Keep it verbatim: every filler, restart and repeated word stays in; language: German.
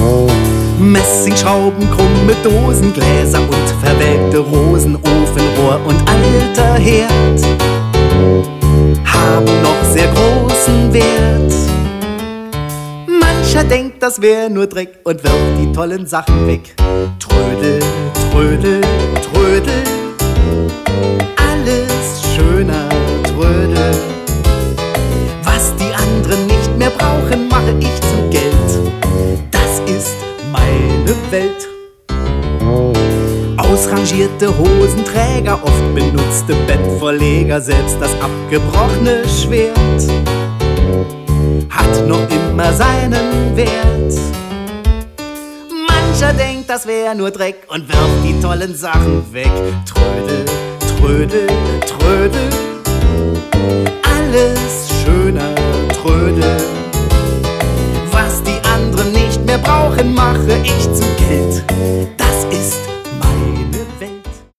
Messingschrauben, krumme Dosen, Gläser und verwelkte Rosen, Ofenrohr und alter Herd haben noch sehr großen Wert. Mancher denkt, das wär nur Dreck und wirft die tollen Sachen weg. Trödel, Trödel, Trödel, alles schöner Trödel. Was die anderen nicht mehr brauchen, mache ich zu Geld. Das ist meine Welt. Ausrangierte Hosenträger, oft benutzte Bettvorleger, selbst das abgebrochene Schwert hat noch immer seinen Wert. Mancher denkt, das wär nur Dreck und wirft die tollen Sachen weg. Trödel, Trödel, Trödel, alles schöner Trödel. Was die anderen nicht mehr brauchen, mache ich zu Geld.